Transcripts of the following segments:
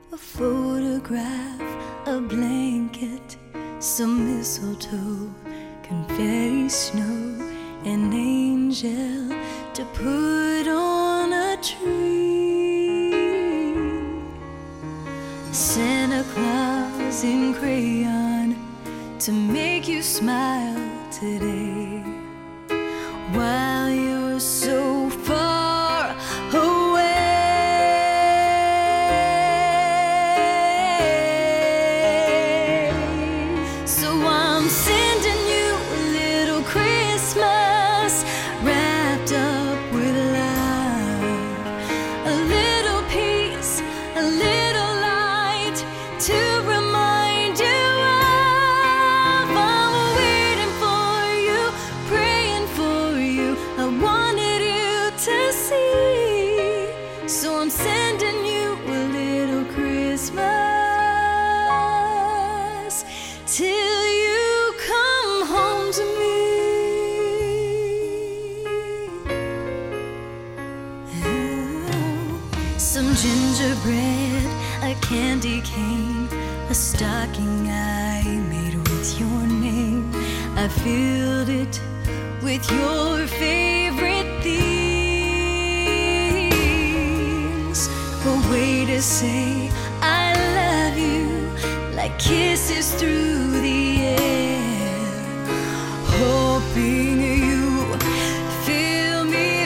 a photograph, a blanket, some mistletoe, confetti snow, an angel to put on a tree, Santa Claus in crayon to make you smile today while you're so far away. So I'm sending you a little Christmas wrapped up with love, a little peace, a little light to remind you of. I'm waiting for you, praying for you, I wanted you to see. So I'm sending you a little Christmas till you come home to me. Some gingerbread, a candy cane, a stocking I made with your name. I filled it with your favorite things, a way to say I love you, like kisses through the air, hoping you feel me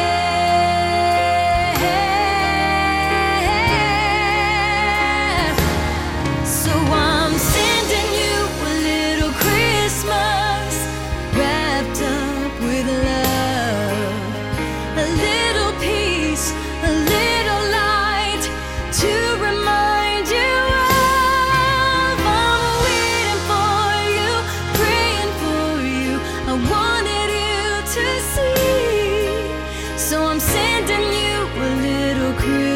there. So I'm sending you a little Christmas wrapped up with love, a little peace, a little light to remind you of. I'm waiting for you, praying for you, I wanted you to see. So I'm sending you a little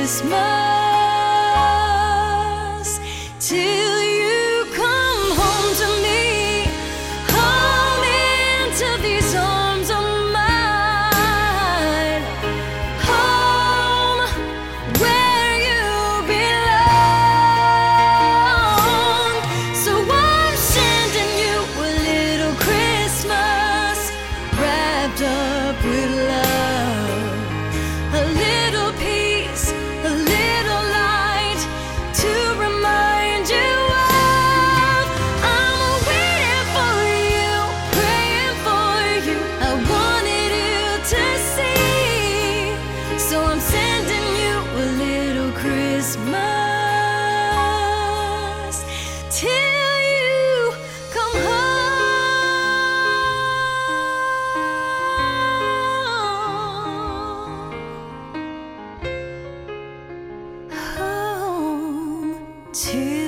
Christmas till you come home to me, home into these arms of mine, home where you belong. So I'm sending you a little Christmas wrapped up with love, a little peace, a little light to remind you of. I'm waiting for you, praying for you, I wanted you to see. So I'm sending you a little Christmas till you come home to